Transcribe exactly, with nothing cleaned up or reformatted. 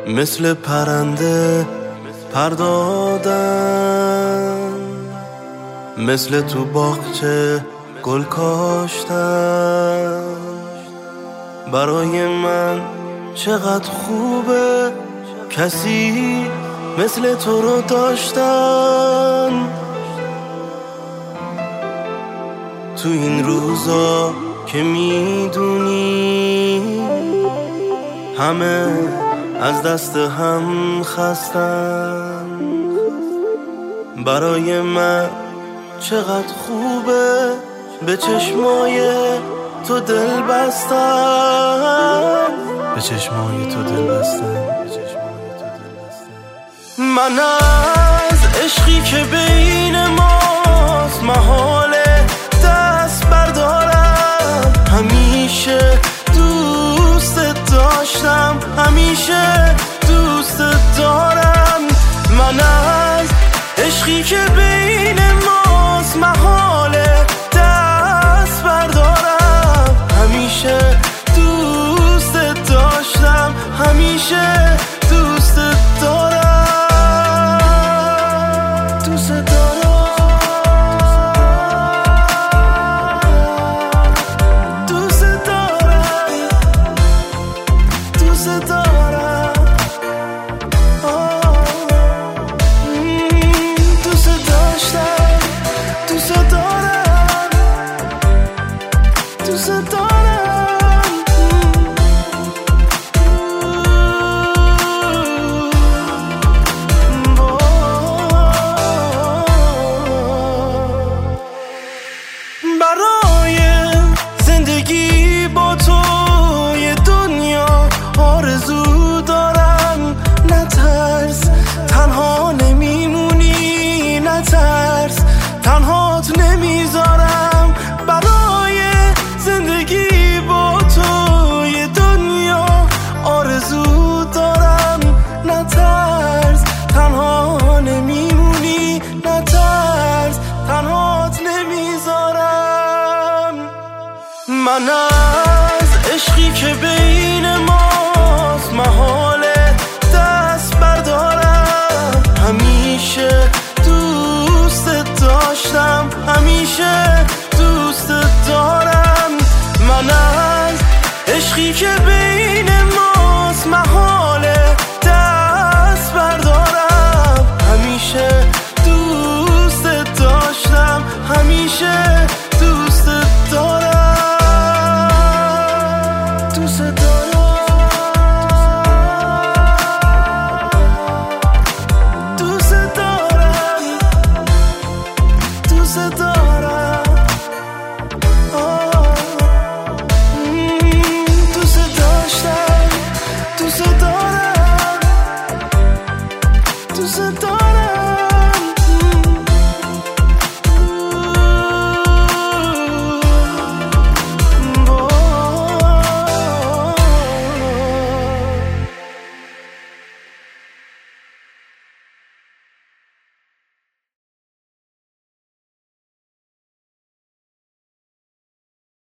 مثل پرنده پر دادن، مثل تو باغچه گل کاشتن. برای من چقدر خوبه کسی مثل تو رو داشتن. تو این روزا که میدونی همه از دست هم خستن، برای من چقدر خوبه به چشمای تو دل بستن، به چشمای تو دل بستن. من از عشقی که بین ماست محاله دست بردارم. همیشه دوست داشتم، همیشه دوست دارم. من از عشقی که بین ماست محاله دست بردارم. همیشه دوست داشتم، همیشه دوست دارم. دوست دارم، دوست دارم، دوست دارم. دوست داشتم، دوست دارم، دوست دارم. برای زندگی با تو یه دنیا آرزو دارم. نترس تنها نمیمونی، نترس تنهات نمیذارم. برای زندگی با تو یه دنیا آرزو دارم. نترس تنها نمیمونی، نترس تنهات نمیذارم. من از عشقی که بین ماست محاله دست بردارم. همیشه دوست داشتم، همیشه دوست دارم. من از عشقی که بین ماست محاله دست بردارم. همیشه دوست داشتم، همیشه دوست دارم. دوست دارم، دوست دارم، دوست دارم. آه. دوست داشتم، دوست دارم، دوست دارم.